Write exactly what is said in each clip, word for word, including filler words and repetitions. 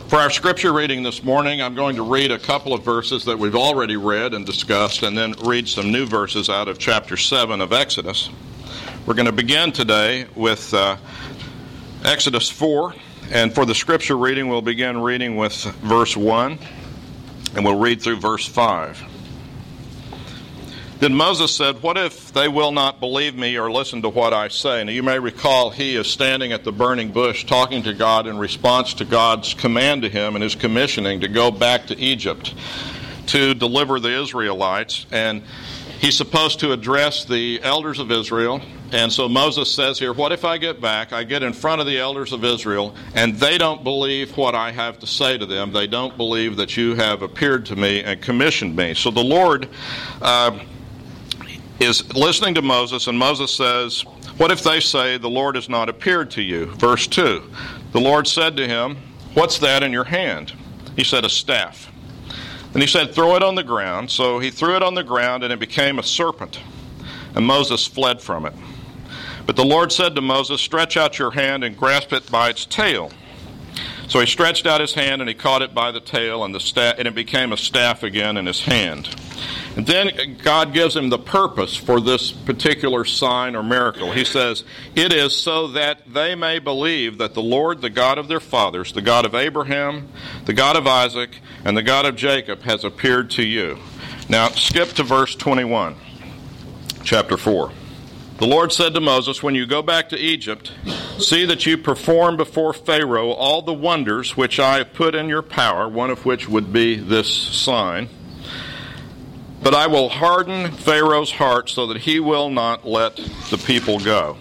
For our scripture reading this morning, I'm going to read a couple of verses that we've already read and discussed, and then read some new verses out of chapter seven of Exodus. We're going to begin today with uh, Exodus four, and for the scripture reading, we'll begin reading with verse one, and we'll read through verse five. Then Moses said, "What if they will not believe me or listen to what I say?" Now you may recall he is standing at the burning bush talking to God in response to God's command to him and his commissioning to go back to Egypt to deliver the Israelites. And he's supposed to address the elders of Israel. And so Moses says here, what if I get back, I get in front of the elders of Israel, and they don't believe what I have to say to them. They don't believe that you have appeared to me and commissioned me. So the Lord Uh, is listening to Moses, and Moses says, what if they say the Lord has not appeared to you? Verse two, the Lord said to him, what's that in your hand? He said, a staff. And he said, throw it on the ground. So he threw it on the ground, and it became a serpent. And Moses fled from it. But the Lord said to Moses, stretch out your hand and grasp it by its tail. So he stretched out his hand, and he caught it by the tail, and the staff, and it became a staff again in his hand. And then God gives him the purpose for this particular sign or miracle. He says, it is so that they may believe that the Lord, the God of their fathers, the God of Abraham, the God of Isaac, and the God of Jacob has appeared to you. Now skip to verse twenty-one, chapter four. The Lord said to Moses, when you go back to Egypt, see that you perform before Pharaoh all the wonders which I have put in your power, one of which would be this sign. But I will harden Pharaoh's heart so that he will not let the people go.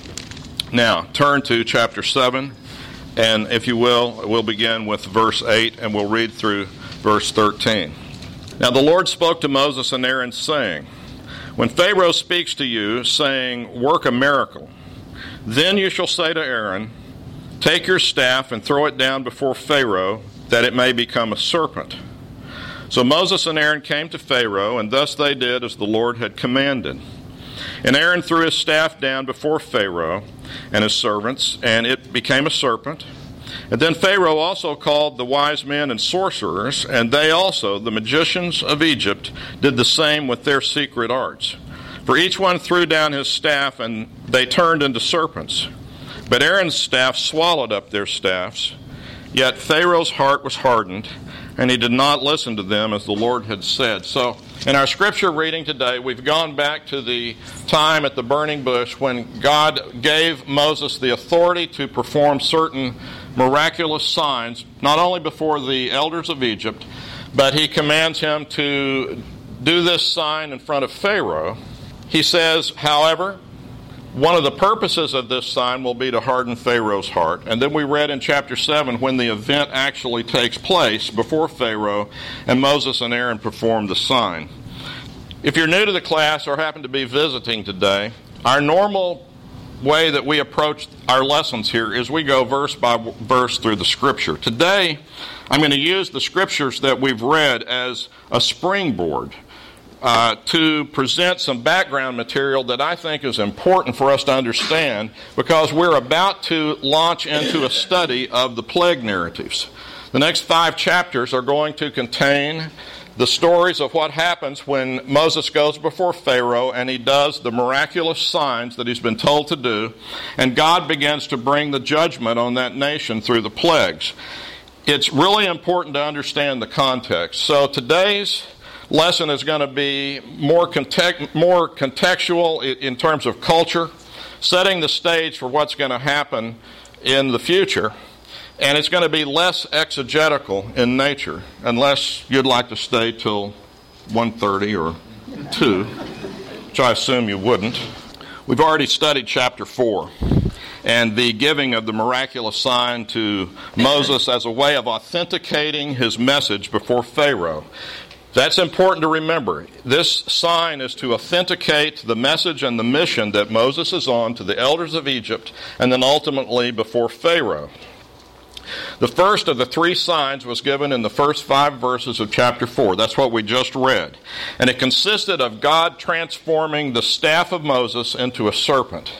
Now, turn to chapter seven, and if you will, we'll begin with verse eight, and we'll read through verse thirteen. Now the Lord spoke to Moses and Aaron, saying, when Pharaoh speaks to you, saying, work a miracle, then you shall say to Aaron, take your staff and throw it down before Pharaoh, that it may become a serpent. So Moses and Aaron came to Pharaoh, and thus they did as the Lord had commanded. And Aaron threw his staff down before Pharaoh and his servants, and it became a serpent. And then Pharaoh also called the wise men and sorcerers, and they also, the magicians of Egypt, did the same with their secret arts. For each one threw down his staff, and they turned into serpents. But Aaron's staff swallowed up their staffs. Yet Pharaoh's heart was hardened, and he did not listen to them as the Lord had said. So in our scripture reading today, we've gone back to the time at the burning bush when God gave Moses the authority to perform certain miraculous signs, not only before the elders of Egypt, but he commands him to do this sign in front of Pharaoh. He says, however, one of the purposes of this sign will be to harden Pharaoh's heart. And then we read in chapter seven when the event actually takes place before Pharaoh, and Moses and Aaron perform the sign. If you're new to the class or happen to be visiting today, our normal way that we approach our lessons here is we go verse by verse through the scripture. Today, I'm going to use the scriptures that we've read as a springboard Uh, to present some background material that I think is important for us to understand, because we're about to launch into a study of the plague narratives. The next five chapters are going to contain the stories of what happens when Moses goes before Pharaoh and he does the miraculous signs that he's been told to do, and God begins to bring the judgment on that nation through the plagues. It's really important to understand the context. So today's lesson is going to be more context, more contextual in terms of culture, setting the stage for what's going to happen in the future, and it's going to be less exegetical in nature, unless you'd like to stay till one thirty or two, which I assume you wouldn't. We've already studied chapter four and the giving of the miraculous sign to Moses as a way of authenticating his message before Pharaoh. That's important to remember. This sign is to authenticate the message and the mission that Moses is on to the elders of Egypt and then ultimately before Pharaoh. The first of the three signs was given in the first five verses of chapter four. That's what we just read. And it consisted of God transforming the staff of Moses into a serpent.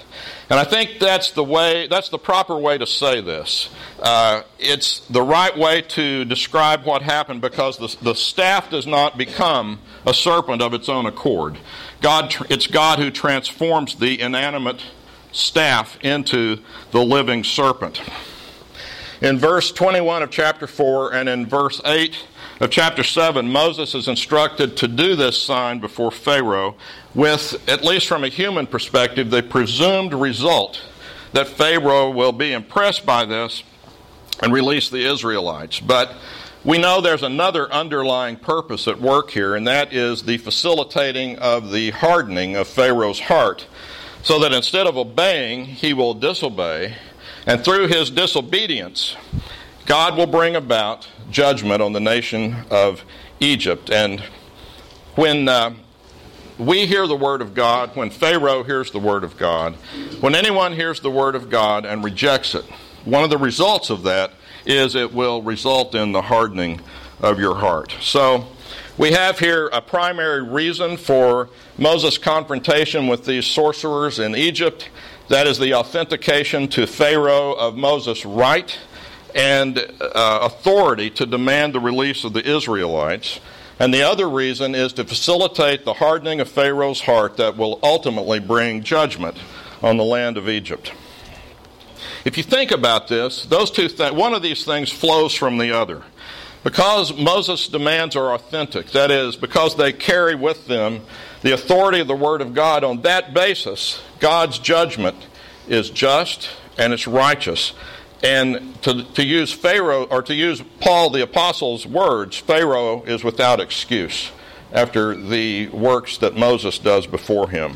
And I think that's the way, that's the proper way to say this. Uh, it's the right way to describe what happened because the, the staff does not become a serpent of its own accord. God, it's God who transforms the inanimate staff into the living serpent. In verse twenty-one of chapter four and in verse eight of chapter seven, Moses is instructed to do this sign before Pharaoh with, at least from a human perspective, the presumed result that Pharaoh will be impressed by this and release the Israelites. But we know there's another underlying purpose at work here, and that is the facilitating of the hardening of Pharaoh's heart, so that instead of obeying, he will disobey. And through his disobedience, God will bring about judgment on the nation of Egypt. And when uh, we hear the word of God, when Pharaoh hears the word of God, when anyone hears the word of God and rejects it, one of the results of that is it will result in the hardening of your heart. So we have here a primary reason for Moses' confrontation with these sorcerers in Egypt. That is the authentication to Pharaoh of Moses' right and uh, authority to demand the release of the Israelites. And the other reason is to facilitate the hardening of Pharaoh's heart that will ultimately bring judgment on the land of Egypt. If you think about this, those two th- one of these things flows from the other. Because Moses' demands are authentic, that is, because they carry with them the authority of the Word of God, on that basis, God's judgment is just and it's righteous. And to, to use Pharaoh, or to use Paul the Apostle's words, Pharaoh is without excuse after the works that Moses does before him.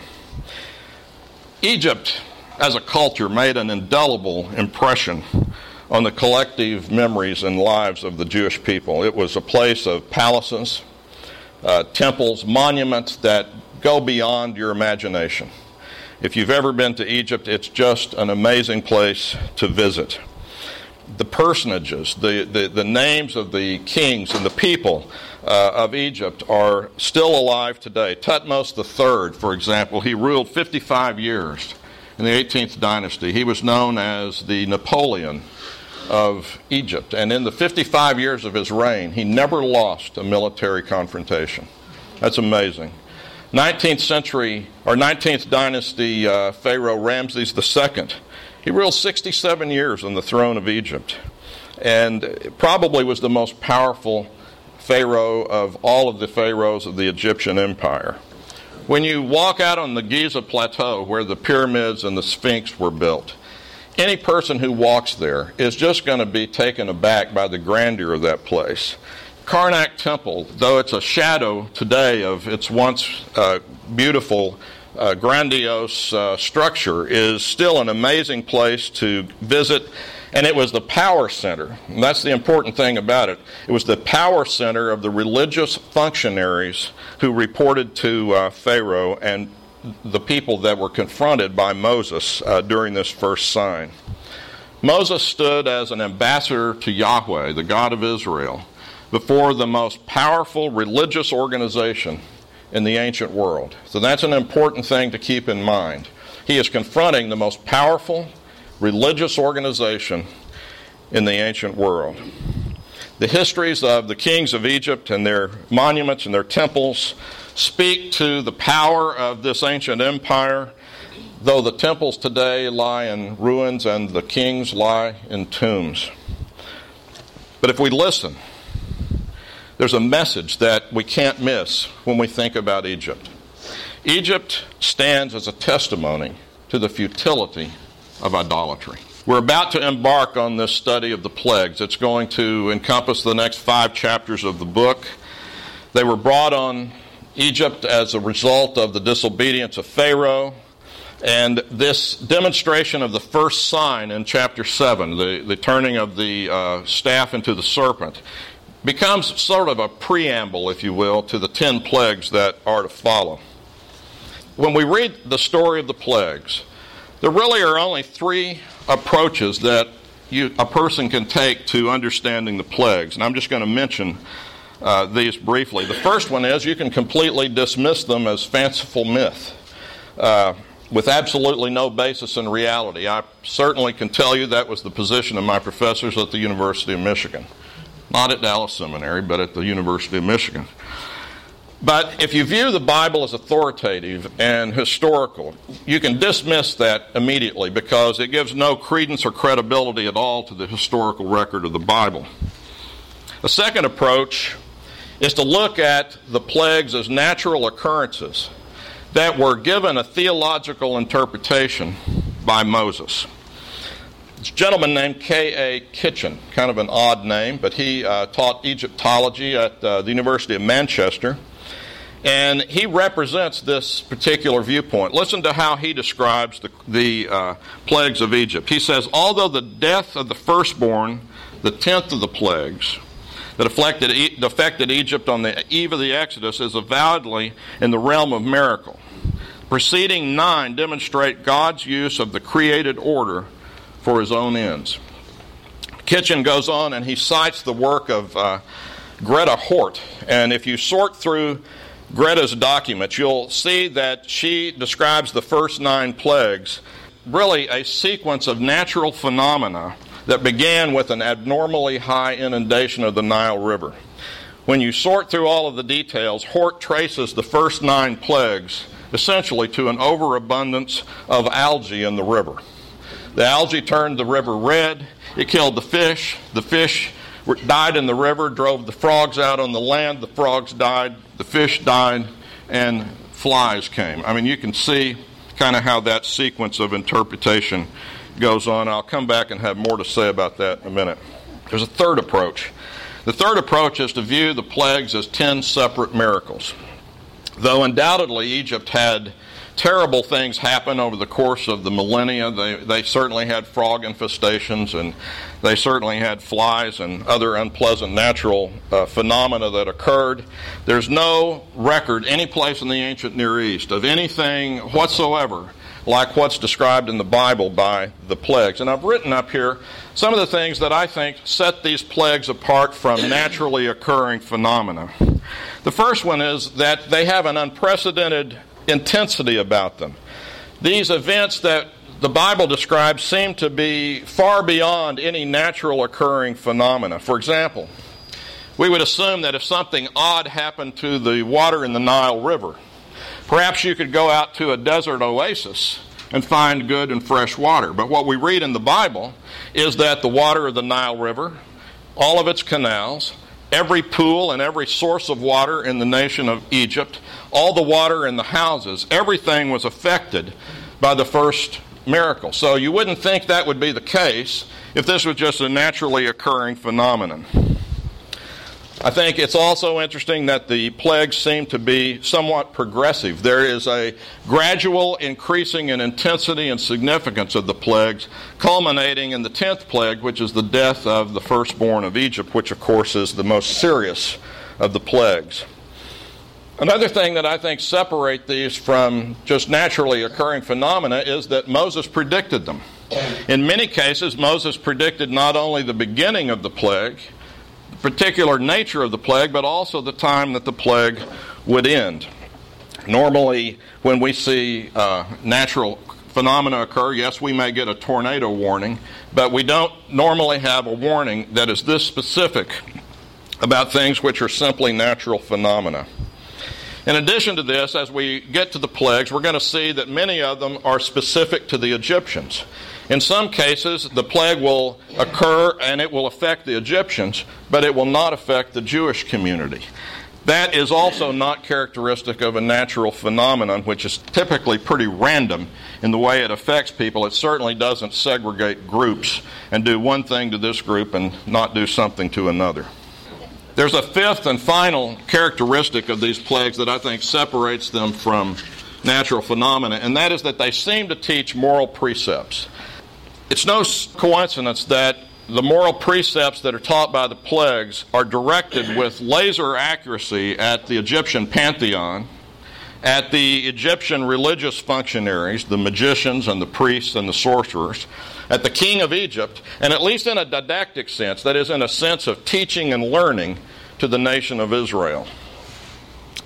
Egypt, as a culture, made an indelible impression on the collective memories and lives of the Jewish people. It was a place of palaces, uh, temples, monuments that go beyond your imagination. If you've ever been to Egypt, it's just an amazing place to visit. The personages, the, the, the names of the kings and the people uh, of Egypt are still alive today. Thutmose the third, for example, he ruled fifty-five years in the eighteenth dynasty. He was known as the Napoleon of Egypt. And in the fifty-five years of his reign, he never lost a military confrontation. That's amazing. nineteenth century, or nineteenth dynasty uh, Pharaoh Ramses the second, he ruled sixty-seven years on the throne of Egypt, and probably was the most powerful pharaoh of all of the pharaohs of the Egyptian empire. When you walk out on the Giza Plateau where the pyramids and the Sphinx were built, any person who walks there is just going to be taken aback by the grandeur of that place. Karnak Temple, though it's a shadow today of its once uh, beautiful, uh, grandiose uh, structure, is still an amazing place to visit. And it was the power center. And that's the important thing about it. It was the power center of the religious functionaries who reported to uh, Pharaoh and the people that were confronted by Moses uh, during this first sign. Moses stood as an ambassador to Yahweh, the God of Israel, before the most powerful religious organization in the ancient world. So that's an important thing to keep in mind. He is confronting the most powerful religious organization in the ancient world. The histories of the kings of Egypt and their monuments and their temples speak to the power of this ancient empire, though the temples today lie in ruins and the kings lie in tombs. But if we listen, there's a message that we can't miss when we think about Egypt. Egypt stands as a testimony to the futility of idolatry. We're about to embark on this study of the plagues. It's going to encompass the next five chapters of the book. They were brought on Egypt as a result of the disobedience of Pharaoh. And this demonstration of the first sign in chapter seven, the, the turning of the uh, staff into the serpent, becomes sort of a preamble, if you will, to the ten plagues that are to follow. When we read the story of the plagues, there really are only three approaches that you, a person can take to understanding the plagues. And I'm just going to mention uh, these briefly. The first one is you can completely dismiss them as fanciful myth. Uh, with absolutely no basis in reality. I certainly can tell you that was the position of my professors at the University of Michigan. Not at Dallas Seminary, but at the University of Michigan. But if you view the Bible as authoritative and historical, you can dismiss that immediately because it gives no credence or credibility at all to the historical record of the Bible. A second approach is to look at the plagues as natural occurrences that were given a theological interpretation by Moses. This gentleman named K A Kitchen, kind of an odd name, but he uh, taught Egyptology at uh, the University of Manchester. And he represents this particular viewpoint. Listen to how he describes the, the uh, plagues of Egypt. He says, although the death of the firstborn, the tenth of the plagues, that affected, affected Egypt on the eve of the Exodus is avowedly in the realm of miracle. Preceding nine demonstrate God's use of the created order for his own ends. Kitchen goes on and he cites the work of uh, Greta Hort. And if you sort through Greta's documents, you'll see that she describes the first nine plagues, really a sequence of natural phenomena that began with an abnormally high inundation of the Nile River. When you sort through all of the details, Hort traces the first nine plagues essentially to an overabundance of algae in the river. The algae turned the river red, it killed the fish, the fish died in the river, drove the frogs out on the land, the frogs died, the fish died, and flies came. I mean, you can see kind of how that sequence of interpretation goes on. I'll come back and have more to say about that in a minute. There's a third approach. The third approach is to view the plagues as ten separate miracles. Though undoubtedly Egypt had terrible things happen over the course of the millennia. They, they certainly had frog infestations, and they certainly had flies and other unpleasant natural uh, phenomena that occurred. There's no record any place in the ancient Near East of anything whatsoever like what's described in the Bible by the plagues. And I've written up here some of the things that I think set these plagues apart from naturally occurring phenomena. The first one is that they have an unprecedented intensity about them. These events that the Bible describes seem to be far beyond any natural occurring phenomena. For example, we would assume that if something odd happened to the water in the Nile River, perhaps you could go out to a desert oasis and find good and fresh water. But what we read in the Bible is that the water of the Nile River, all of its canals, every pool and every source of water in the nation of Egypt, all the water in the houses, everything was affected by the first miracle. So you wouldn't think that would be the case if this was just a naturally occurring phenomenon. I think it's also interesting that the plagues seem to be somewhat progressive. There is a gradual increasing in intensity and significance of the plagues, culminating in the tenth plague, which is the death of the firstborn of Egypt, which of course is the most serious of the plagues. Another thing that I think separate these from just naturally occurring phenomena is that Moses predicted them. In many cases, Moses predicted not only the beginning of the plague, the particular nature of the plague, but also the time that the plague would end. Normally, when we see uh, natural phenomena occur, yes, we may get a tornado warning, but we don't normally have a warning that is this specific about things which are simply natural phenomena. In addition to this, as we get to the plagues, we're going to see that many of them are specific to the Egyptians. In some cases, the plague will occur and it will affect the Egyptians, but it will not affect the Jewish community. That is also not characteristic of a natural phenomenon, which is typically pretty random in the way it affects people. It certainly doesn't segregate groups and do one thing to this group and not do something to another. There's a fifth and final characteristic of these plagues that I think separates them from natural phenomena, and that is that they seem to teach moral precepts. It's no coincidence that the moral precepts that are taught by the plagues are directed with laser accuracy at the Egyptian pantheon, at the Egyptian religious functionaries, the magicians and the priests and the sorcerers, at the king of Egypt, and at least in a didactic sense, that is, in a sense of teaching and learning to the nation of Israel.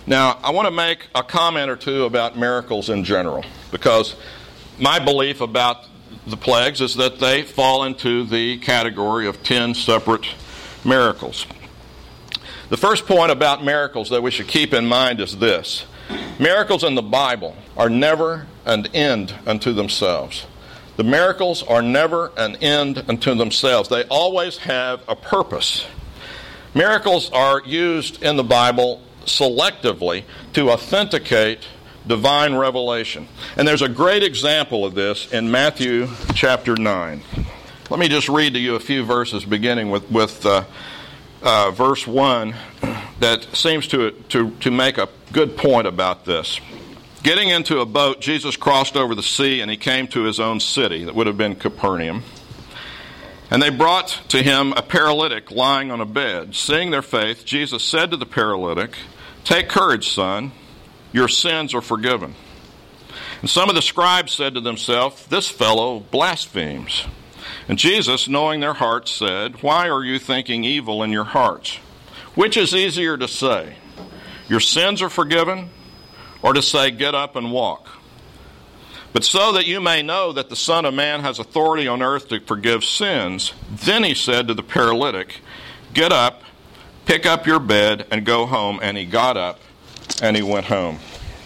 Now, I want to make a comment or two about miracles in general, because my belief about the plagues is that they fall into the category of ten separate miracles. The first point about miracles that we should keep in mind is this. Miracles in the Bible are never an end unto themselves. The miracles are never an end unto themselves. They always have a purpose. Miracles are used in the Bible selectively to authenticate divine revelation. And there's a great example of this in Matthew chapter nine. Let me just read to you a few verses beginning with, with uh, uh, verse one that seems to, to, to make a good point about this. Getting into a boat, Jesus crossed over the sea and he came to his own city, that would have been Capernaum. And they brought to him a paralytic lying on a bed. Seeing their faith, Jesus said to the paralytic, "Take courage, son, your sins are forgiven." And some of the scribes said to themselves, "This fellow blasphemes." And Jesus, knowing their hearts, said, "Why are you thinking evil in your hearts? Which is easier to say, 'Your sins are forgiven,' or to say, 'Get up and walk'? But so that you may know that the Son of Man has authority on earth to forgive sins." Then he said to the paralytic, "Get up, pick up your bed, and go home." And he got up and he went home.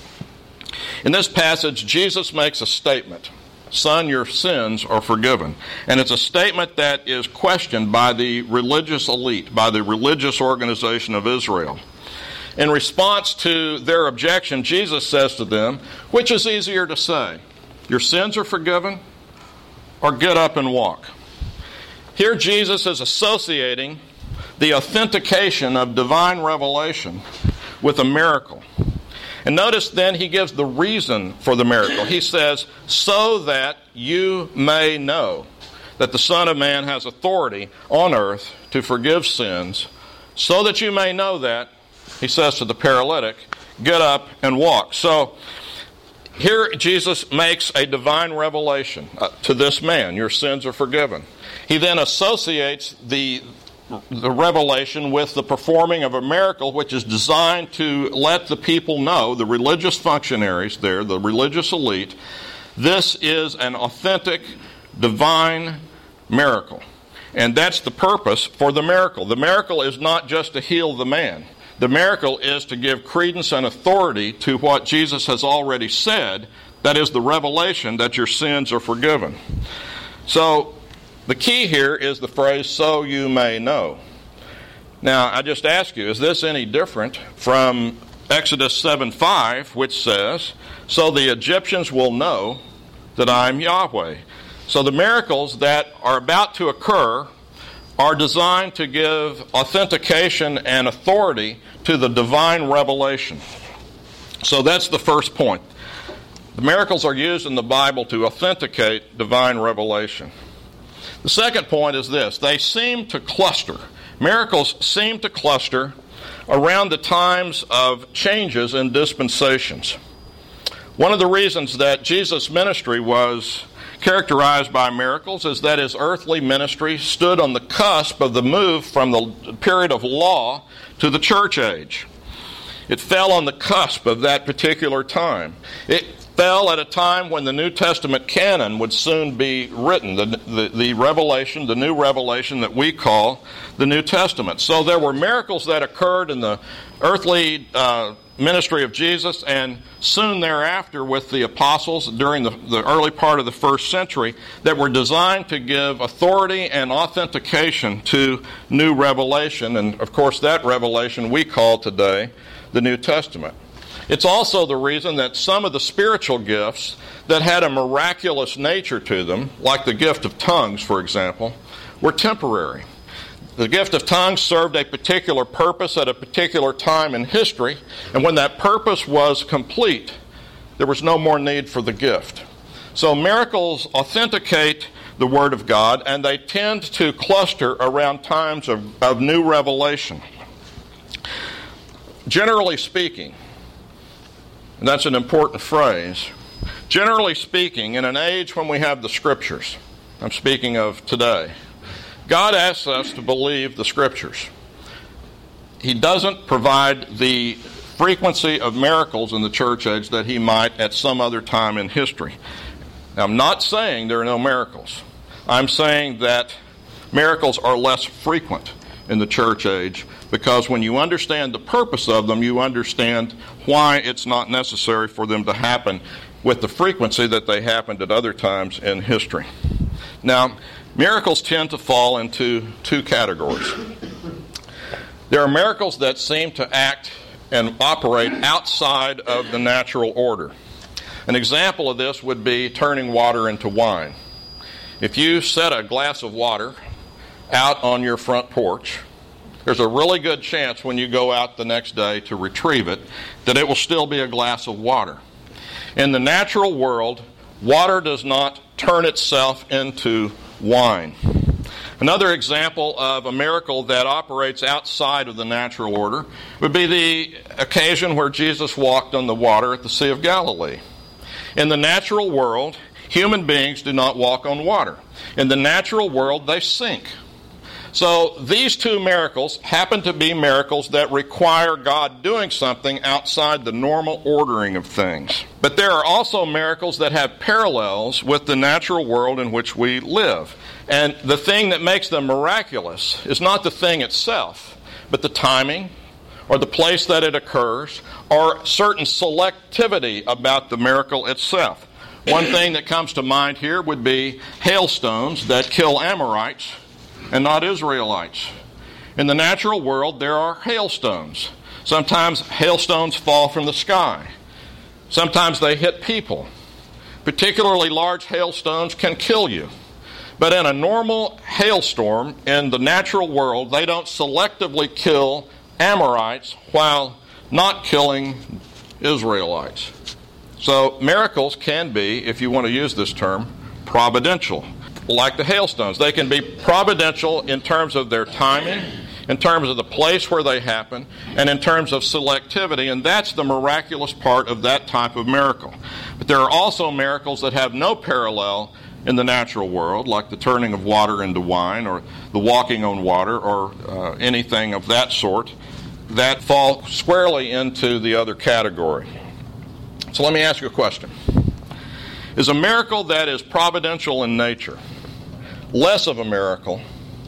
In this passage, Jesus makes a statement. Son, your sins are forgiven. And it's a statement that is questioned by the religious elite, by the religious organization of Israel. In response to their objection, Jesus says to them, which is easier to say, your sins are forgiven, or get up and walk? Here Jesus is associating the authentication of divine revelation with a miracle. And notice then he gives the reason for the miracle. He says, so that you may know that the Son of Man has authority on earth to forgive sins, so that you may know that, he says to the paralytic, get up and walk. So here Jesus makes a divine revelation uh, to this man. Your sins are forgiven. He then associates the, the revelation with the performing of a miracle which is designed to let the people know, the religious functionaries there, the religious elite, this is an authentic divine miracle. And that's the purpose for the miracle. The miracle is not just to heal the man. The miracle is to give credence and authority to what Jesus has already said, that is the revelation that your sins are forgiven. So the key here is the phrase, so you may know. Now, I just ask you, is this any different from Exodus seven five, which says, so the Egyptians will know that I am Yahweh. So the miracles that are about to occur are designed to give authentication and authority to the divine revelation. So that's the first point. The miracles are used in the Bible to authenticate divine revelation. The second point is this. They seem to cluster. Miracles seem to cluster around the times of changes in dispensations. One of the reasons that Jesus' ministry was characterized by miracles is that his earthly ministry stood on the cusp of the move from the period of law to the church age. It fell on the cusp of that particular time. It fell at a time when the New Testament canon would soon be written, the, the, the revelation, the new revelation that we call the New Testament. So there were miracles that occurred in the earthly uh, ministry of Jesus, and soon thereafter with the apostles during the, the early part of the first century, that were designed to give authority and authentication to new revelation. And of course that revelation we call today the New Testament. It's also the reason that some of the spiritual gifts that had a miraculous nature to them, like the gift of tongues, for example, were temporary. The gift of tongues served a particular purpose at a particular time in history, and when that purpose was complete, there was no more need for the gift. So miracles authenticate the Word of God, and they tend to cluster around times of, of new revelation. Generally speaking, and that's an important phrase, generally speaking, in an age when we have the Scriptures, I'm speaking of today, God asks us to believe the Scriptures. He doesn't provide the frequency of miracles in the church age that he might at some other time in history. Now, I'm not saying there are no miracles. I'm saying that miracles are less frequent in the church age, because when you understand the purpose of them, you understand why it's not necessary for them to happen with the frequency that they happened at other times in history. Now, miracles tend to fall into two categories. There are miracles that seem to act and operate outside of the natural order. An example of this would be turning water into wine. If you set a glass of water out on your front porch, there's a really good chance when you go out the next day to retrieve it that it will still be a glass of water. In the natural world, water does not turn itself into wine. Another example of a miracle that operates outside of the natural order would be the occasion where Jesus walked on the water at the Sea of Galilee. In the natural world, human beings do not walk on water. In the natural world, they sink. So these two miracles happen to be miracles that require God doing something outside the normal ordering of things. But there are also miracles that have parallels with the natural world in which we live. And the thing that makes them miraculous is not the thing itself, but the timing, or the place that it occurs, or certain selectivity about the miracle itself. One thing that comes to mind here would be hailstones that kill Amorites and not Israelites. In the natural world, there are hailstones. Sometimes hailstones fall from the sky. Sometimes they hit people. Particularly large hailstones can kill you. But in a normal hailstorm, in the natural world, they don't selectively kill Amorites while not killing Israelites. So miracles can be, if you want to use this term, providential. Like the hailstones. They can be providential in terms of their timing, in terms of the place where they happen, and in terms of selectivity, and that's the miraculous part of that type of miracle. But there are also miracles that have no parallel in the natural world, like the turning of water into wine, or the walking on water, or uh, anything of that sort, that fall squarely into the other category. So let me ask you a question. Is a miracle that is providential in nature less of a miracle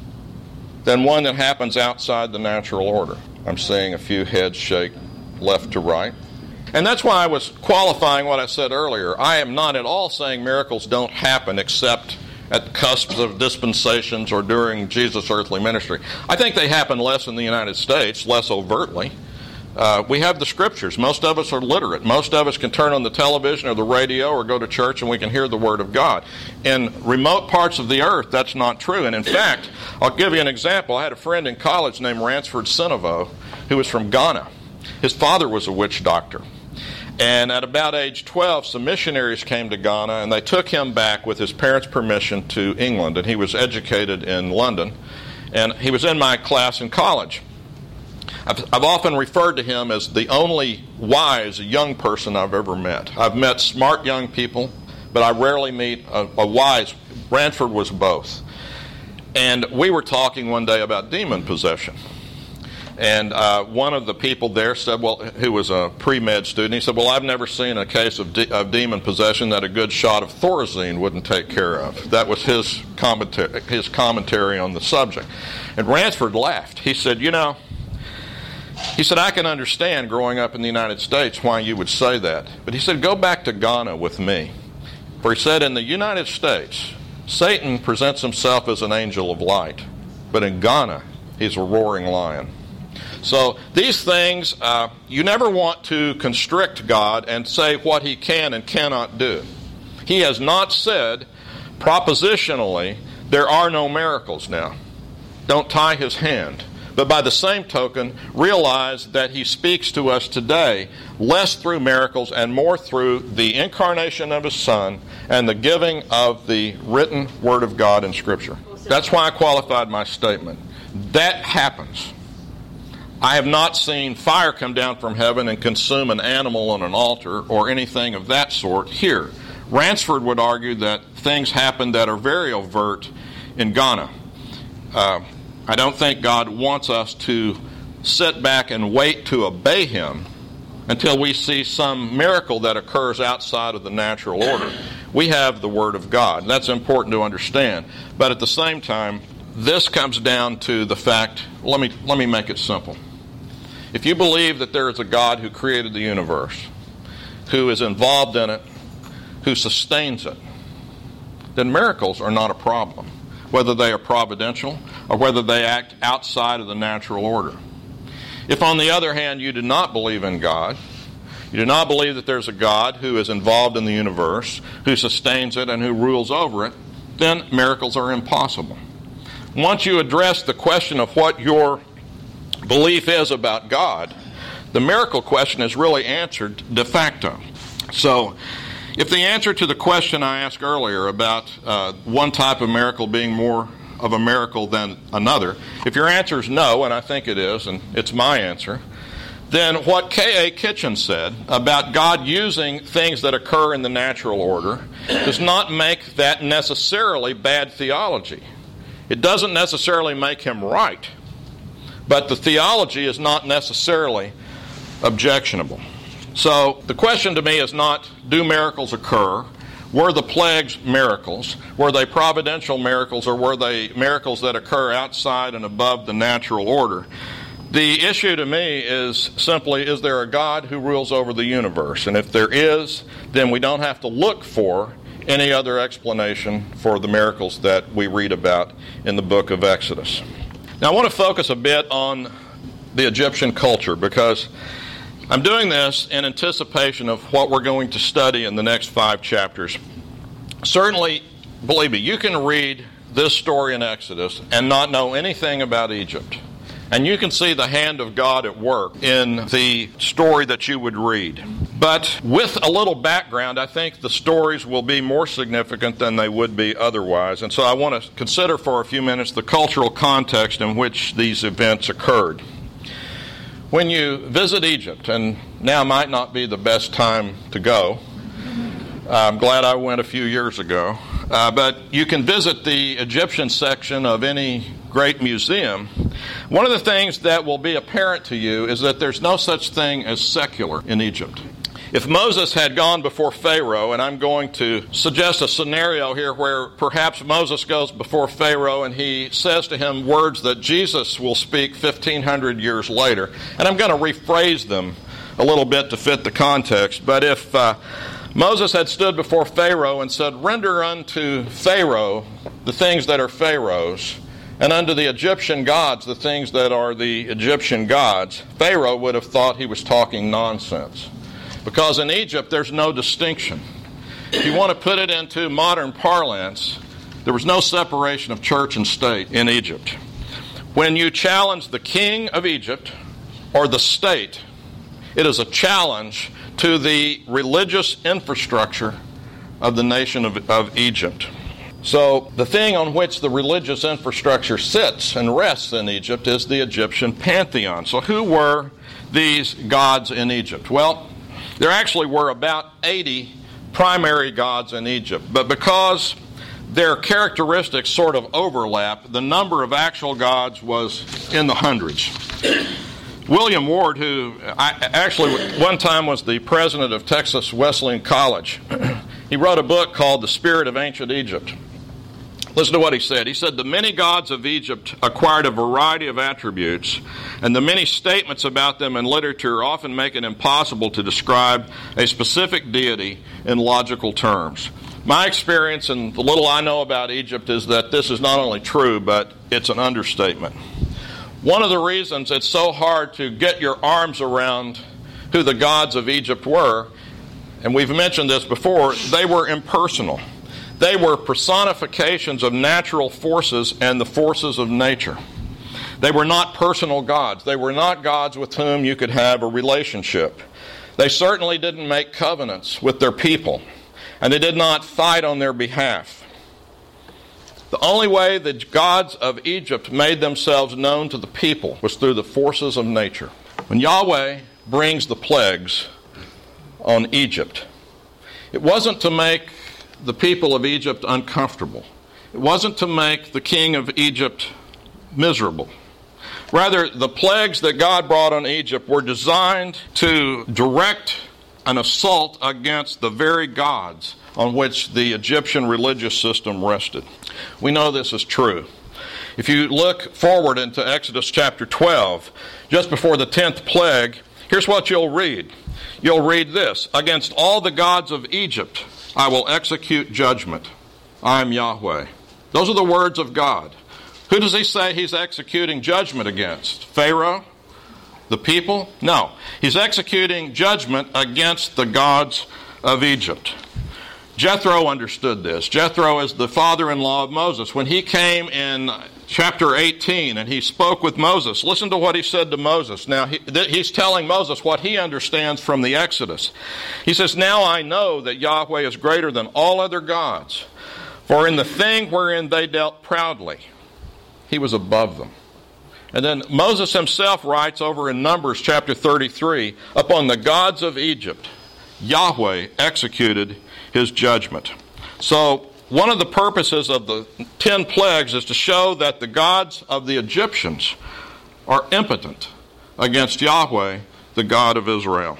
than one that happens outside the natural order? I'm seeing a few heads shake left to right. And that's why I was qualifying what I said earlier. I am not at all saying miracles don't happen except at the cusps of dispensations or during Jesus' earthly ministry. I think they happen less in the United States, less overtly. Uh, we have the Scriptures. Most of us are literate. Most of us can turn on the television or the radio or go to church and we can hear the Word of God. In remote parts of the earth, that's not true. And in fact, I'll give you an example. I had a friend in college named Ransford Sinevo who was from Ghana. His father was a witch doctor. And at about age twelve, some missionaries came to Ghana, and they took him back with his parents' permission to England. And he was educated in London. And he was in my class in college. I've, I've often referred to him as the only wise young person I've ever met. I've met smart young people, but I rarely meet a, a wise. Ransford was both. And we were talking one day about demon possession. And uh, one of the people there said, well, who was a pre-med student, he said, well, I've never seen a case of, de- of demon possession that a good shot of Thorazine wouldn't take care of. That was his commentary, his commentary on the subject. And Ransford laughed. He said, you know, he said, I can understand growing up in the United States why you would say that. But he said, go back to Ghana with me. For he said, in the United States, Satan presents himself as an angel of light. But in Ghana, he's a roaring lion. So these things, uh, you never want to constrict God and say what he can and cannot do. He has not said propositionally, there are no miracles now. Don't tie his hand. But by the same token, realize that he speaks to us today less through miracles and more through the incarnation of his Son and the giving of the written Word of God in Scripture. That's why I qualified my statement. That happens. I have not seen fire come down from heaven and consume an animal on an altar or anything of that sort here. Ransford would argue that things happen that are very overt in Ghana. Uh, I don't think God wants us to sit back and wait to obey him until we see some miracle that occurs outside of the natural order. We have the Word of God. That's important to understand. But at the same time, this comes down to the fact, let me, let me make it simple. If you believe that there is a God who created the universe, who is involved in it, who sustains it, then miracles are not a problem, whether they are providential or whether they act outside of the natural order. If, on the other hand, you do not believe in God, you do not believe that there's a God who is involved in the universe, who sustains it and who rules over it, then miracles are impossible. Once you address the question of what your belief is about God, the miracle question is really answered de facto. So, if the answer to the question I asked earlier about uh, one type of miracle being more of a miracle than another, if your answer is no, and I think it is, and it's my answer, then what K A Kitchen said about God using things that occur in the natural order does not make that necessarily bad theology. It doesn't necessarily make him right, but the theology is not necessarily objectionable. So the question to me is not, do miracles occur? Were the plagues miracles? Were they providential miracles, or were they miracles that occur outside and above the natural order? The issue to me is simply, is there a God who rules over the universe? And if there is, then we don't have to look for any other explanation for the miracles that we read about in the book of Exodus. Now I want to focus a bit on the Egyptian culture, because I'm doing this in anticipation of what we're going to study in the next five chapters. Certainly, believe me, you can read this story in Exodus and not know anything about Egypt. And you can see the hand of God at work in the story that you would read. But with a little background, I think the stories will be more significant than they would be otherwise. And so I want to consider for a few minutes the cultural context in which these events occurred. When you visit Egypt, and now might not be the best time to go, I'm glad I went a few years ago, uh, but you can visit the Egyptian section of any great museum. One of the things that will be apparent to you is that there's no such thing as secular in Egypt. If Moses had gone before Pharaoh, and I'm going to suggest a scenario here where perhaps Moses goes before Pharaoh and he says to him words that Jesus will speak fifteen hundred years later, and I'm going to rephrase them a little bit to fit the context, but if uh, Moses had stood before Pharaoh and said, "Render unto Pharaoh the things that are Pharaoh's, and unto the Egyptian gods the things that are the Egyptian gods," Pharaoh would have thought he was talking nonsense. Because in Egypt, there's no distinction. If you want to put it into modern parlance, there was no separation of church and state in Egypt. When you challenge the king of Egypt or the state, it is a challenge to the religious infrastructure of the nation of, of Egypt. So the thing on which the religious infrastructure sits and rests in Egypt is the Egyptian pantheon. So who were these gods in Egypt? Well, there actually were about eighty primary gods in Egypt, but because their characteristics sort of overlap, the number of actual gods was in the hundreds. William Ward, who I actually one time was the president of Texas Wesleyan College, he wrote a book called The Spirit of Ancient Egypt. Listen to what he said. He said, "The many gods of Egypt acquired a variety of attributes, and the many statements about them in literature often make it impossible to describe a specific deity in logical terms." My experience and the little I know about Egypt is that this is not only true, but it's an understatement. One of the reasons it's so hard to get your arms around who the gods of Egypt were, and we've mentioned this before, they were impersonal. They were personifications of natural forces and the forces of nature. They were not personal gods. They were not gods with whom you could have a relationship. They certainly didn't make covenants with their people, and they did not fight on their behalf. The only way the gods of Egypt made themselves known to the people was through the forces of nature. When Yahweh brings the plagues on Egypt, it wasn't to make the people of Egypt uncomfortable. It wasn't to make the king of Egypt miserable. Rather, the plagues that God brought on Egypt were designed to direct an assault against the very gods on which the Egyptian religious system rested. We know this is true. If you look forward into Exodus chapter twelve, just before the tenth plague, here's what you'll read. You'll read this: "Against all the gods of Egypt I will execute judgment. I am Yahweh." Those are the words of God. Who does he say he's executing judgment against? Pharaoh? The people? No. He's executing judgment against the gods of Egypt. Jethro understood this. Jethro is the father-in-law of Moses. When he came in chapter eighteen and he spoke with Moses, listen to what he said to Moses. Now, he, th- he's telling Moses what he understands from the Exodus. He says, "Now I know that Yahweh is greater than all other gods, for in the thing wherein they dealt proudly, he was above them." And then Moses himself writes over in Numbers chapter thirty-three, "Upon the gods of Egypt, Yahweh executed his judgment." So one of the purposes of the ten plagues is to show that the gods of the Egyptians are impotent against Yahweh, the God of Israel.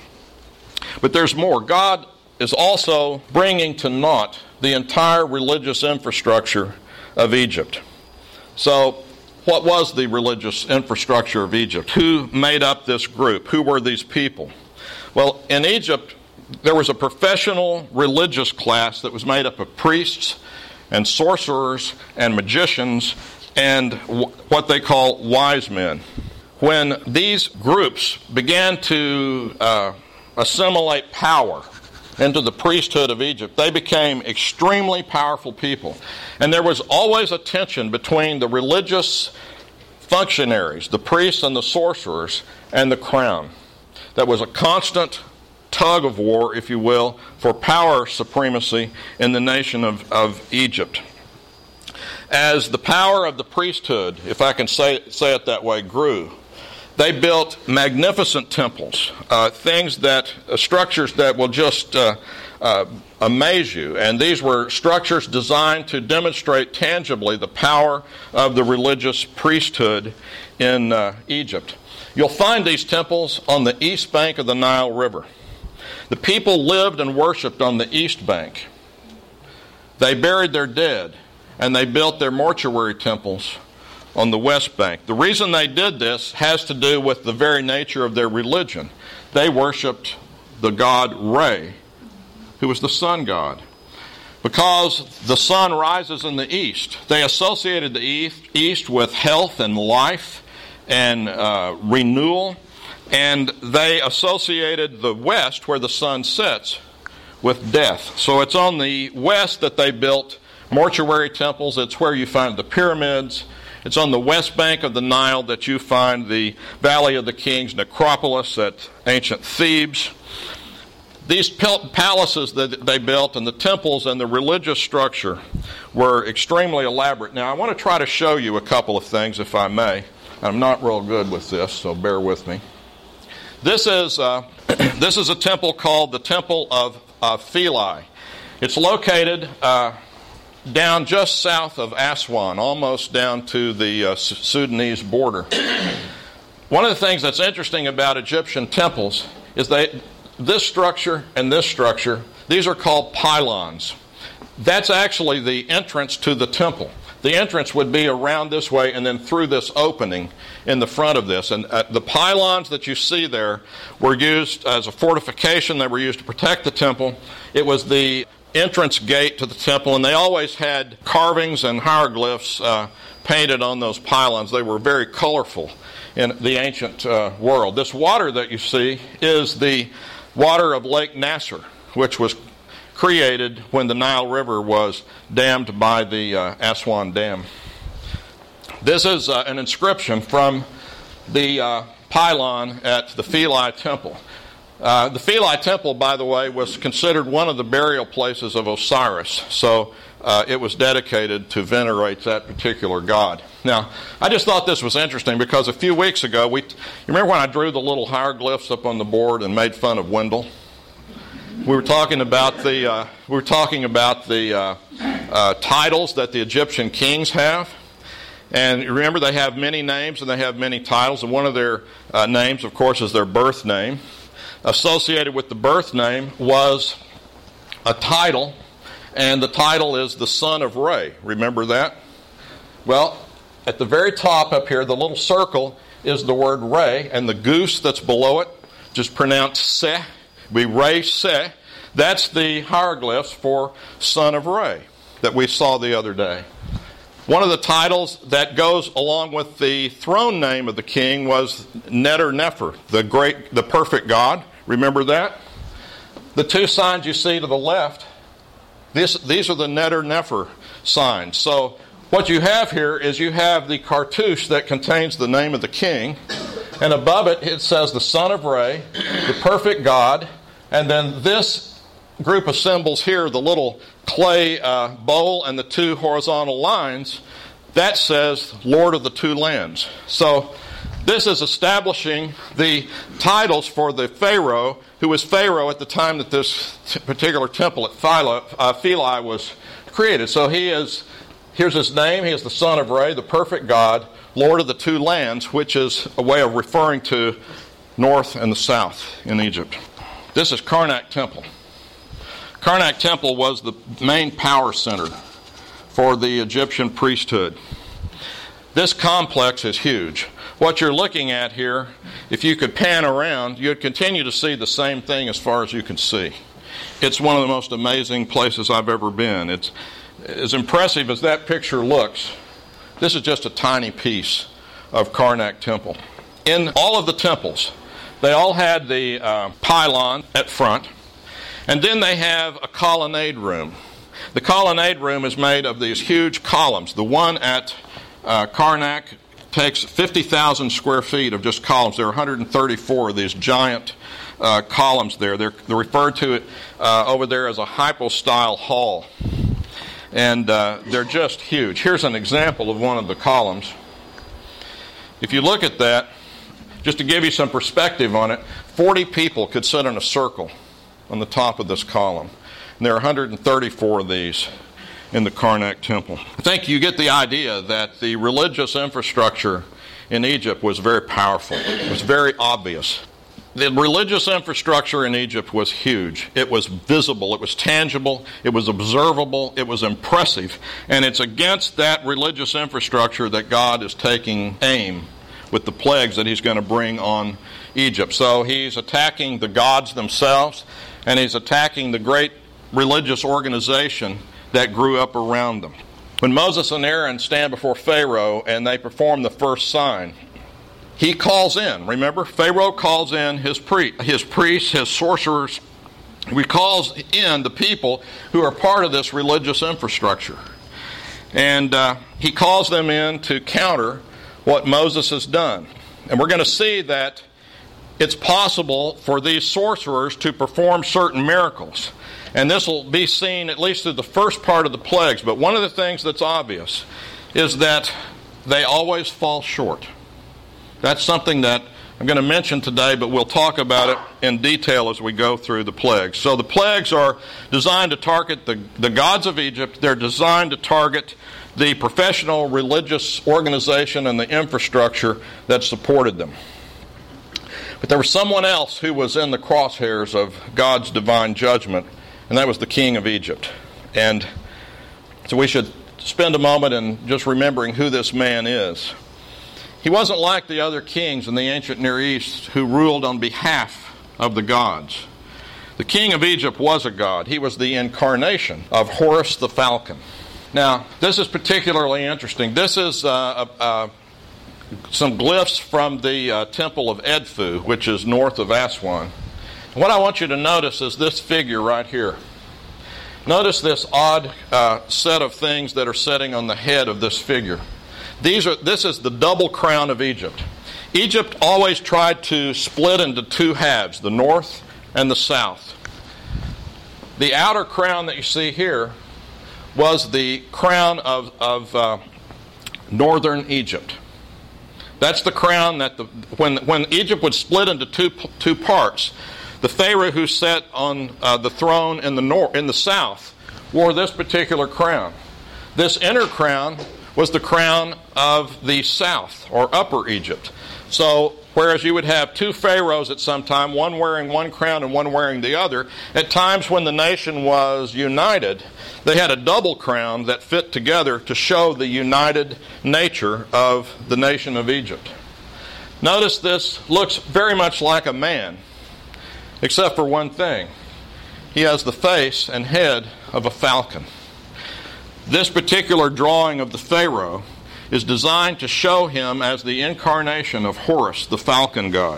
But there's more. God is also bringing to naught the entire religious infrastructure of Egypt. So what was the religious infrastructure of Egypt? Who made up this group? Who were these people? Well, in Egypt, there was a professional religious class that was made up of priests and sorcerers and magicians and w- what they call wise men. When these groups began to uh, assimilate power into the priesthood of Egypt, they became extremely powerful people. And there was always a tension between the religious functionaries, the priests and the sorcerers, and the crown. That was a constant tug of war, if you will, for power supremacy in the nation of, of Egypt. As the power of the priesthood, if I can say, say it that way, grew, they built magnificent temples, uh, things that, uh, structures that will just uh, uh, amaze you. And these were structures designed to demonstrate tangibly the power of the religious priesthood in uh, Egypt. You'll find these temples on the east bank of the Nile River. The people lived and worshipped on the east bank. They buried their dead, and they built their mortuary temples on the west bank. The reason they did this has to do with the very nature of their religion. They worshipped the god Re, who was the sun god. Because the sun rises in the east, they associated the east with health and life and uh, renewal. And they associated the west, where the sun sets, with death. So it's on the west that they built mortuary temples. It's where you find the pyramids. It's on the west bank of the Nile that you find the Valley of the Kings necropolis at ancient Thebes. These palaces that they built and the temples and the religious structure were extremely elaborate. Now, I want to try to show you a couple of things, if I may. I'm not real good with this, so bear with me. This is uh, this is a temple called the Temple of uh, Philae. It's located uh, down just south of Aswan, almost down to the uh, Sudanese border. One of the things that's interesting about Egyptian temples is that this structure and this structure, these are called pylons. That's actually the entrance to the temple. The entrance would be around this way and then through this opening in the front of this. And uh, the pylons that you see there were used as a fortification. They were used to protect the temple. It was the entrance gate to the temple, and they always had carvings and hieroglyphs uh, painted on those pylons. They were very colorful in the ancient uh, world. This water that you see is the water of Lake Nasser, which was created when the Nile River was dammed by the uh, Aswan Dam. This is uh, an inscription from the uh, pylon at the Philae Temple. Uh, the Philae Temple, by the way, was considered one of the burial places of Osiris, so uh, it was dedicated to venerate that particular god. Now, I just thought this was interesting because a few weeks ago, we, you remember when I drew the little hieroglyphs up on the board and made fun of Wendell? We were talking about the uh, we were talking about the uh, uh, titles that the Egyptian kings have, And remember, they have many names and they have many titles. And one of their uh, names, of course, is their birth name. Associated with the birth name was a title, and the title is the Son of Re. Remember that? Well, at the very top up here, the little circle is the word Re, and the goose that's below it, just pronounced Se, we Re Se. That's the hieroglyphs for Son of Re that we saw the other day. One of the titles that goes along with the throne name of the king was Neter Nefer, the great, the perfect God. Remember that? The two signs you see to the left, this, these are the Neter Nefer signs. So what you have here is you have the cartouche that contains the name of the king, and above it it says the Son of Re, the perfect God, and then this group of symbols here, the little clay uh, bowl and the two horizontal lines, that says Lord of the Two Lands. So this is establishing the titles for the Pharaoh, who was Pharaoh at the time that this t- particular temple at Philae, uh, Philae was created. So he is, here's his name, he is the Son of Re, the perfect God, Lord of the Two Lands, which is a way of referring to north and the south in Egypt. This is Karnak Temple. Karnak Temple was the main power center for the Egyptian priesthood. This complex is huge. What you're looking at here, if you could pan around, you'd continue to see the same thing as far as you can see. It's one of the most amazing places I've ever been. It's as impressive as that picture looks. This is just a tiny piece of Karnak Temple. In all of the temples, they all had the uh, pylon at front. And then they have a colonnade room. The colonnade room is made of these huge columns. The one at uh, Karnak takes fifty thousand square feet of just columns. There are one hundred thirty-four of these giant uh, columns there. They're, they're referred to it uh, over there as a hypostyle hall. And uh, they're just huge. Here's an example of one of the columns. If you look at that, just to give you some perspective on it, forty people could sit in a circle on the top of this column. And there are one hundred thirty-four of these in the Karnak Temple. I think you get the idea that the religious infrastructure in Egypt was very powerful. It was very obvious. The religious infrastructure in Egypt was huge. It was visible. It was tangible. It was observable. It was impressive. And it's against that religious infrastructure that God is taking aim with the plagues that he's going to bring on Egypt. So he's attacking the gods themselves, and he's attacking the great religious organization that grew up around them. When Moses and Aaron stand before Pharaoh and they perform the first sign, he calls in. Remember, Pharaoh calls in his, pre- his priests, his sorcerers. He calls in the people who are part of this religious infrastructure. And uh, he calls them in to counter what Moses has done. And we're going to see that it's possible for these sorcerers to perform certain miracles. And this will be seen at least through the first part of the plagues. But one of the things that's obvious is that they always fall short. That's something that I'm going to mention today, but we'll talk about it in detail as we go through the plagues. So the plagues are designed to target the, the gods of Egypt. They're designed to target the professional religious organization and the infrastructure that supported them. But there was someone else who was in the crosshairs of God's divine judgment, and that was the king of Egypt. And so we should spend a moment in just remembering who this man is. He wasn't like the other kings in the ancient Near East who ruled on behalf of the gods. The king of Egypt was a god. He was the incarnation of Horus the falcon. Now, this is particularly interesting. This is uh, uh, some glyphs from the uh, temple of Edfu, which is north of Aswan. And what I want you to notice is this figure right here. Notice this odd uh, set of things that are sitting on the head of this figure. These are. This is the double crown of Egypt. Egypt always tried to split into two halves, the north and the south. The outer crown that you see here was the crown of, of uh, northern Egypt. That's the crown that the, when when Egypt would split into two two parts, the Pharaoh who sat on uh, the throne in the north in the south wore this particular crown. This inner crown was the crown of the south, or Upper Egypt. So, whereas you would have two pharaohs at some time, one wearing one crown and one wearing the other, at times when the nation was united, they had a double crown that fit together to show the united nature of the nation of Egypt. Notice this looks very much like a man, except for one thing. He has the face and head of a falcon. This particular drawing of the Pharaoh is designed to show him as the incarnation of Horus, the falcon god.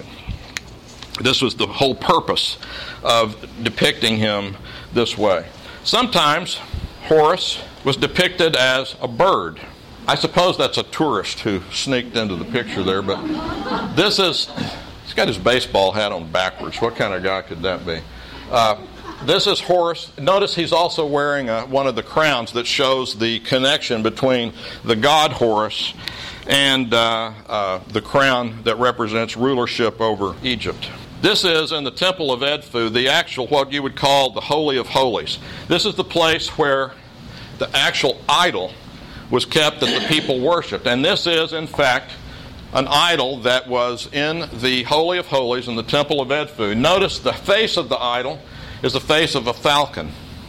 This was the whole purpose of depicting him this way. Sometimes Horus was depicted as a bird. I suppose that's a tourist who sneaked into the picture there, but this is, he's got his baseball hat on backwards. What kind of guy could that be? Uh, This is Horus. Notice he's also wearing a, one of the crowns that shows the connection between the god Horus and uh, uh, the crown that represents rulership over Egypt. This is, in the Temple of Edfu, the actual, what you would call the Holy of Holies. This is the place where the actual idol was kept that the people worshipped. And this is, in fact, an idol that was in the Holy of Holies in the Temple of Edfu. Notice the face of the idol is the face of a falcon.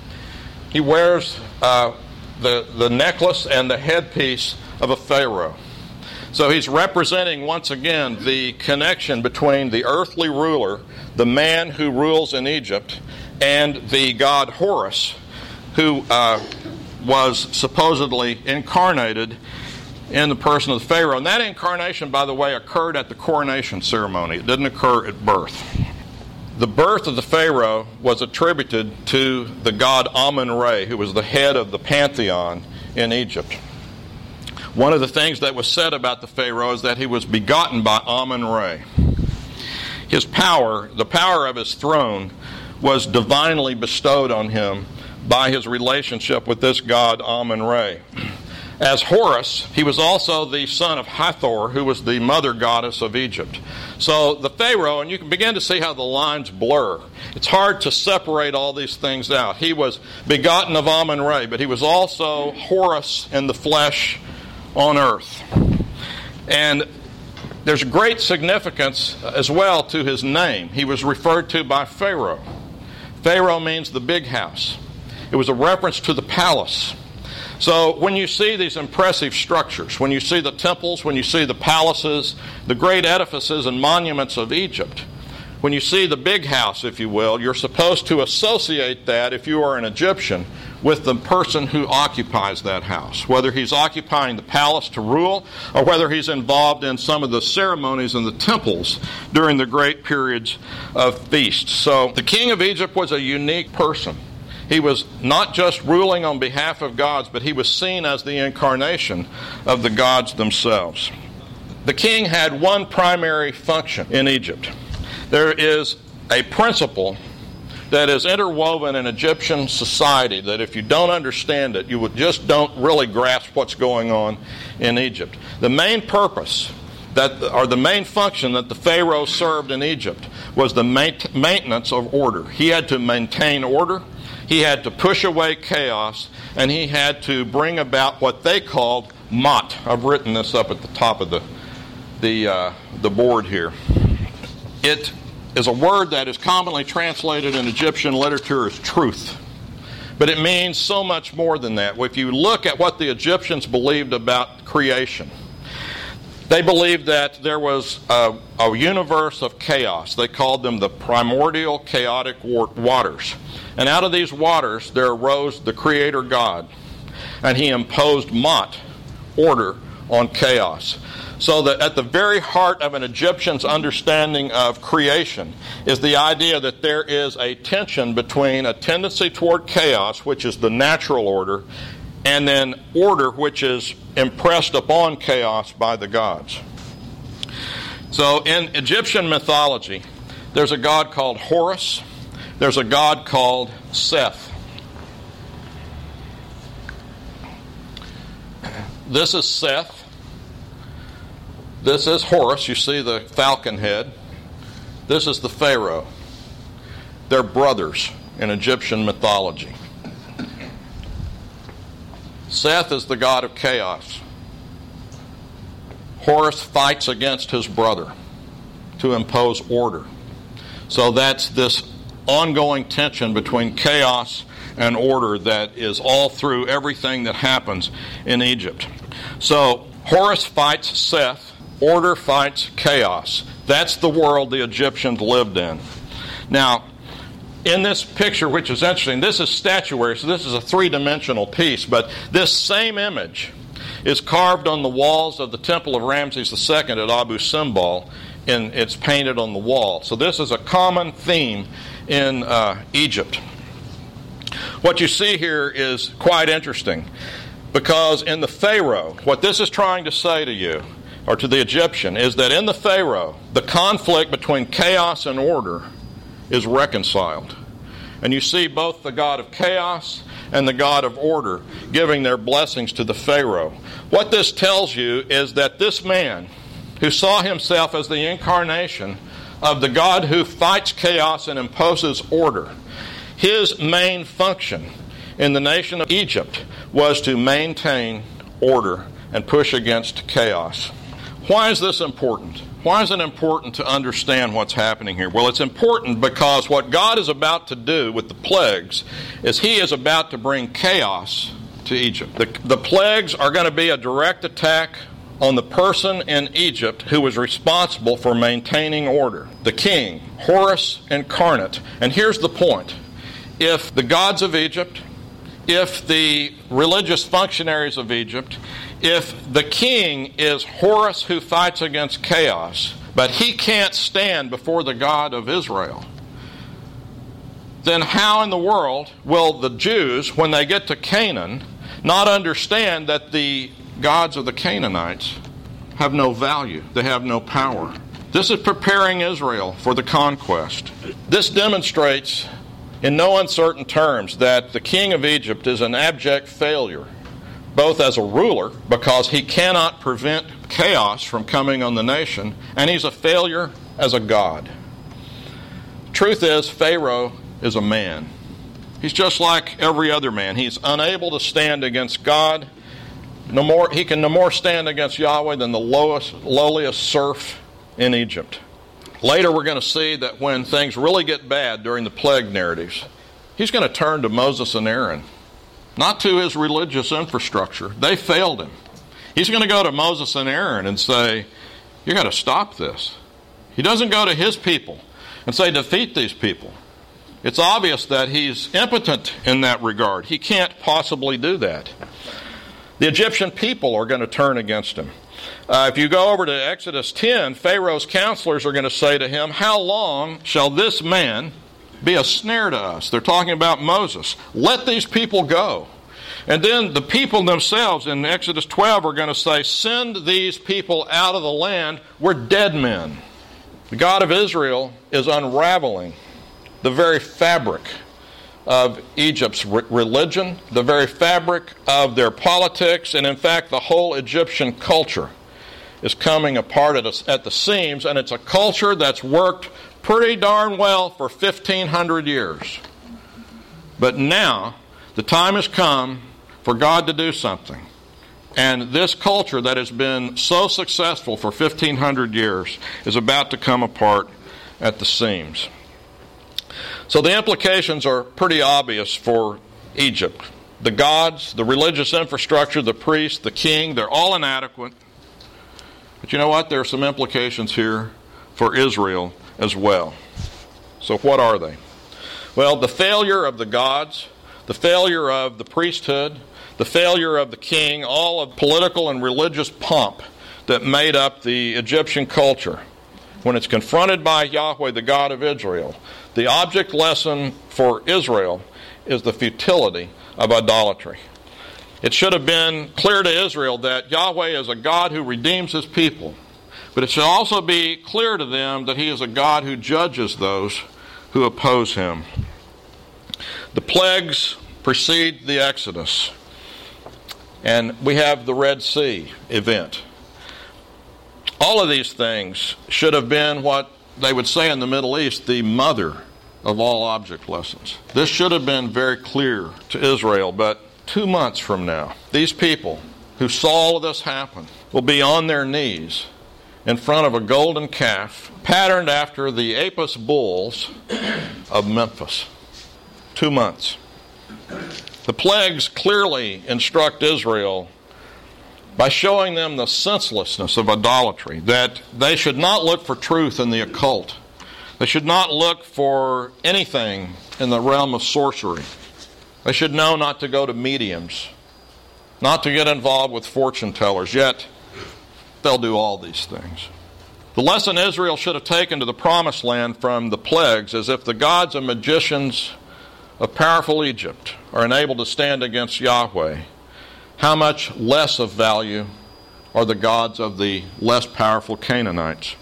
He wears uh, the, the necklace and the headpiece of a pharaoh. So he's representing once again the connection between the earthly ruler, the man who rules in Egypt, and the god Horus, who uh, was supposedly incarnated in the person of the pharaoh. And that incarnation, by the way, occurred at the coronation ceremony. It didn't occur at birth. The birth of the Pharaoh was attributed to the god Amun-Re, who was the head of the pantheon in Egypt. One of the things that was said about the Pharaoh is that he was begotten by Amun-Re. His power, the power of his throne, was divinely bestowed on him by his relationship with this god Amun-Re. As Horus, he was also the son of Hathor, who was the mother goddess of Egypt. So the Pharaoh, and you can begin to see how the lines blur. It's hard to separate all these things out. He was begotten of Amun-Re, but he was also Horus in the flesh on earth. And there's great significance as well to his name. He was referred to by Pharaoh. Pharaoh means the big house. It was a reference to the palace. So when you see these impressive structures, when you see the temples, when you see the palaces, the great edifices and monuments of Egypt, when you see the big house, if you will, you're supposed to associate that, if you are an Egyptian, with the person who occupies that house, whether he's occupying the palace to rule or whether he's involved in some of the ceremonies in the temples during the great periods of feasts. So the king of Egypt was a unique person. He was not just ruling on behalf of gods, but he was seen as the incarnation of the gods themselves. The king had one primary function in Egypt. There is a principle that is interwoven in Egyptian society that if you don't understand it, you would just don't really grasp what's going on in Egypt. The main purpose that, or the main function that the Pharaoh served in Egypt was the maintenance of order. He had to maintain order. He had to push away chaos, and he had to bring about what they called Ma'at. I've written this up at the top of the the uh, the board here. It is a word that is commonly translated in Egyptian literature as truth, but it means so much more than that. If you look at what the Egyptians believed about creation, they believed that there was a, a universe of chaos. They called them the primordial chaotic waters. And out of these waters there arose the Creator God. And he imposed Ma'at, order, on chaos. So that at the very heart of an Egyptian's understanding of creation is the idea that there is a tension between a tendency toward chaos, which is the natural order, and then order, which is impressed upon chaos by the gods. So in Egyptian mythology, there's a god called Horus. There's a god called Seth. This is Seth. This is Horus. You see the falcon head. This is the Pharaoh. They're brothers in Egyptian mythology. Seth is the god of chaos. Horus fights against his brother to impose order. So that's this ongoing tension between chaos and order that is all through everything that happens in Egypt. So Horus fights Seth, order fights chaos. That's the world the Egyptians lived in. Now, in this picture, which is interesting, this is statuary, so this is a three-dimensional piece, but this same image is carved on the walls of the temple of Ramses the Second at Abu Simbel, and it's painted on the wall. So this is a common theme in uh, Egypt. What you see here is quite interesting, because in the Pharaoh, what this is trying to say to you, or to the Egyptian, is that in the Pharaoh, the conflict between chaos and order is reconciled. And you see both the God of chaos and the God of order giving their blessings to the Pharaoh. What this tells you is that this man, who saw himself as the incarnation of the God who fights chaos and imposes order, his main function in the nation of Egypt was to maintain order and push against chaos. Why is this important? Why is it important to understand what's happening here? Well, it's important because what God is about to do with the plagues is he is about to bring chaos to Egypt. The, the plagues are going to be a direct attack on the person in Egypt who was responsible for maintaining order, the king, Horus incarnate. And here's the point. If the gods of Egypt, if the religious functionaries of Egypt, if the king is Horus who fights against chaos, but he can't stand before the God of Israel, then how in the world will the Jews, when they get to Canaan, not understand that the gods of the Canaanites have no value, they have no power? This is preparing Israel for the conquest. This demonstrates in no uncertain terms that the king of Egypt is an abject failure, both as a ruler, because he cannot prevent chaos from coming on the nation, and he's a failure as a god. Truth is, Pharaoh is a man. He's just like every other man. He's unable to stand against God. No more, he can no more stand against Yahweh than the lowest, lowliest serf in Egypt. Later we're going to see that when things really get bad during the plague narratives, he's going to turn to Moses and Aaron, not to his religious infrastructure. They failed him. He's going to go to Moses and Aaron and say, you got to stop this. He doesn't go to his people and say, defeat these people. It's obvious that he's impotent in that regard. He can't possibly do that. The Egyptian people are going to turn against him. Uh, if you go over to Exodus ten, Pharaoh's counselors are going to say to him, how long shall this man be a snare to us? They're talking about Moses. Let these people go. And then the people themselves in Exodus twelve are going to say, send these people out of the land. We're dead men. The God of Israel is unraveling the very fabric of Egypt's re- religion, the very fabric of their politics, and in fact the whole Egyptian culture is coming apart at, a, at the seams, and it's a culture that's worked pretty darn well for fifteen hundred years. But now the time has come for God to do something. And this culture that has been so successful for fifteen hundred years is about to come apart at the seams. So the implications are pretty obvious for Egypt. The gods, the religious infrastructure, the priests, the king, they're all inadequate. But you know what? There are some implications here for Israel as well. So what are they? Well, the failure of the gods, the failure of the priesthood, the failure of the king, all of political and religious pomp that made up the Egyptian culture. When it's confronted by Yahweh, the God of Israel, the object lesson for Israel is the futility of idolatry. It should have been clear to Israel that Yahweh is a God who redeems his people. But it should also be clear to them that he is a God who judges those who oppose him. The plagues precede the Exodus. And we have the Red Sea event. All of these things should have been what they would say in the Middle East, the mother of all object lessons. This should have been very clear to Israel, but two months from now, these people who saw all of this happen will be on their knees in front of a golden calf patterned after the Apis bulls of Memphis. Two months. The plagues clearly instruct Israel by showing them the senselessness of idolatry, that they should not look for truth in the occult. They should not look for anything in the realm of sorcery. They should know not to go to mediums, not to get involved with fortune tellers, yet they'll do all these things. The lesson Israel should have taken to the promised land from the plagues is if the gods and magicians of powerful Egypt are unable to stand against Yahweh, how much less of value are the gods of the less powerful Canaanites?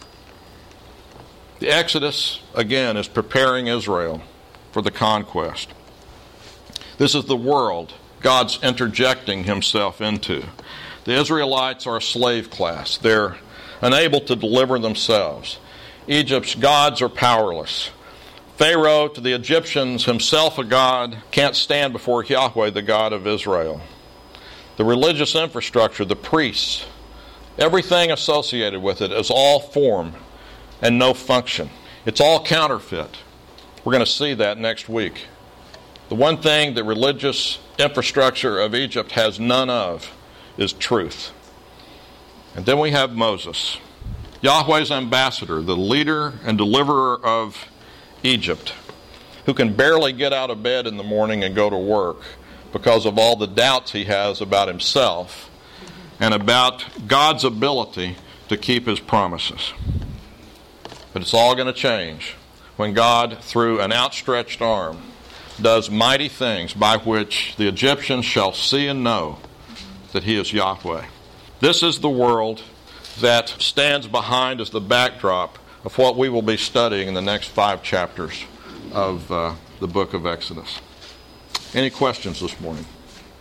The Exodus, again, is preparing Israel for the conquest. This is the world God's interjecting himself into. The Israelites are a slave class. They're unable to deliver themselves. Egypt's gods are powerless. Pharaoh, to the Egyptians, himself a god, can't stand before Yahweh, the God of Israel. The religious infrastructure, the priests, everything associated with it is all form and no function. It's all counterfeit. We're going to see that next week. The one thing the religious infrastructure of Egypt has none of is truth. And then we have Moses, Yahweh's ambassador, the leader and deliverer of Egypt, who can barely get out of bed in the morning and go to work because of all the doubts he has about himself and about God's ability to keep his promises. But it's all going to change when God, through an outstretched arm, does mighty things by which the Egyptians shall see and know that he is Yahweh. This is the world that stands behind as the backdrop of what we will be studying in the next five chapters of uh, the book of Exodus. Any questions this morning?